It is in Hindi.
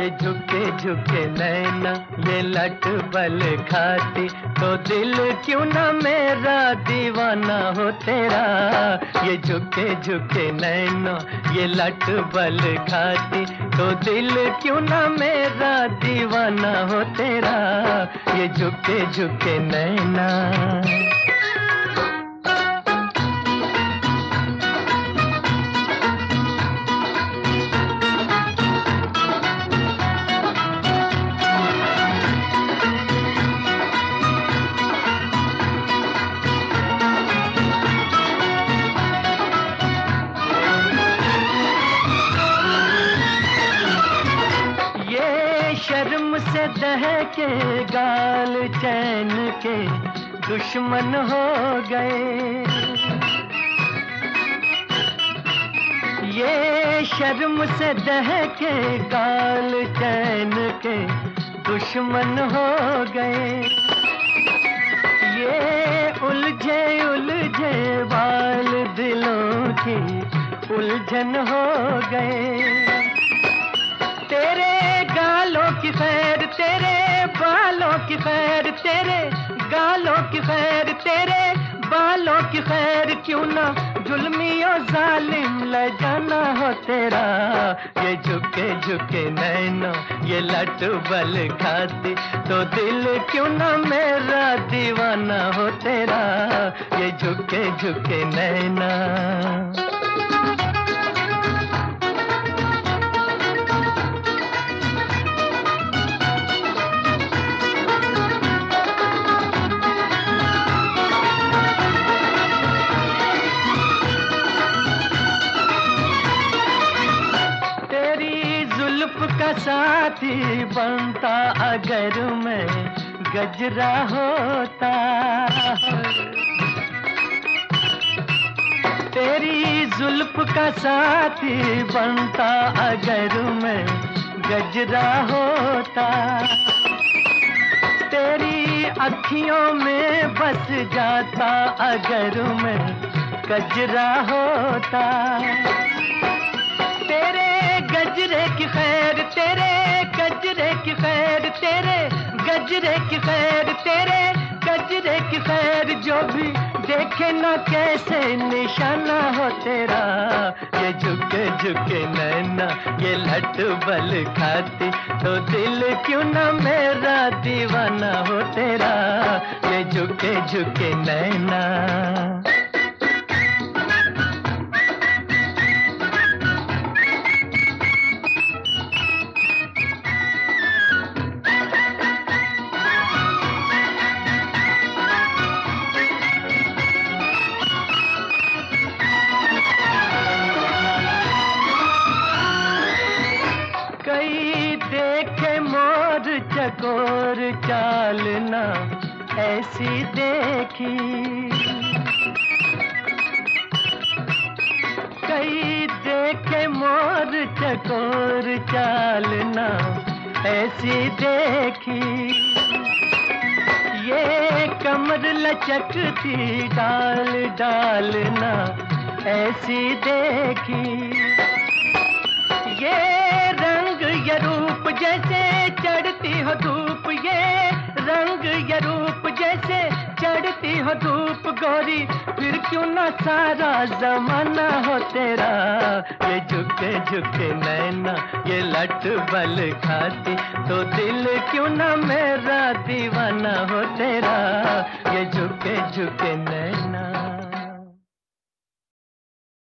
झुके झुके नैना, ये लट बल खाती, तो दिल क्यों ना मेरा दीवाना हो तेरा। ये झुके झुके नैना, ये लट बल खाती, तो दिल क्यों ना मेरा दीवाना हो तेरा। ये झुके झुके नैना। शर्म से दहके गाल चैन के दुश्मन हो गए। ये शर्म से दहके गाल चैन के दुश्मन हो गए। ये उलझे उलझे बाल दिलों की उलझन हो गए। तेरे गालों की खैर, तेरे बालों की खैर, तेरे गालों की खैर, तेरे बालों की खैर, क्यों ना जुल्मी और जालिम ले जाना हो तेरा। ये झुके झुके नैना, ये लट बल खाती, तो दिल क्यों ना मेरा दीवाना हो तेरा। ये झुके झुके नैना। का साथी बनता अगर मैं गजरा होता। तेरी जुल्फ का साथी बनता अगर मैं गजरा होता। तेरी अखियों में बस जाता अगर मैं गजरा होता। तेरे गजरे की खैर, तेरे गजरे की खैर, तेरे गजरे की खैर, तेरे गजरे की खैर, जो भी देखे ना कैसे निशाना हो तेरा। ये झुके झुके नैना, ये लट बल खाती, तो दिल क्यों ना मेरा दीवाना हो तेरा। ये झुके झुके नैना। कई देखे मोर चकोर चालना ऐसी देखी। कई देखे मोर चकोर चालना ऐसी देखी। ये कमर लचकती डाल डालना ऐसी देखी। ये रंग ये रूप जैसे चढ़ती हो धूप, ये रंग ये रूप जैसे चढ़ती हो धूप गोरी, फिर क्यों ना सारा जमाना हो तेरा। ये झुके झुके नैना, ये लट बल खाती, तो दिल क्यों ना मेरा दीवाना हो तेरा। ये झुके झुके नैना।